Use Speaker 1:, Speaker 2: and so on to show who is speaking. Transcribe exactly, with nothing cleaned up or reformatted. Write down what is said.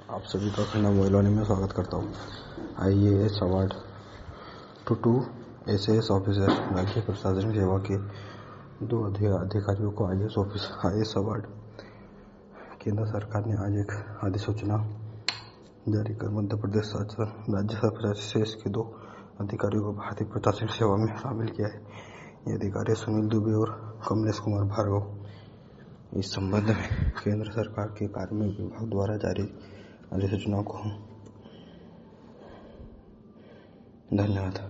Speaker 1: आप सभी का खन्ना मोबाइल वाले में स्वागत करता हूँ। I A S award to to S A S officer राज्य प्रशासनिक सेवा के दो अधिकारियों को I A S office I A S award. केंद्र सरकार ने आज एक अधिसूचना जारी कर मध्य प्रदेश शासन राज्य प्रशासनिक के दो अधिकारियों को भारतीय प्रशासनिक सेवा में शामिल किया है। ये अधिकारी सुनील दुबे और कमलेश कुमार भार्गव। इस संबंध में केंद्र सरकार के कार्मिक विभाग द्वारा जारी अधिसूचना को धन्यवाद।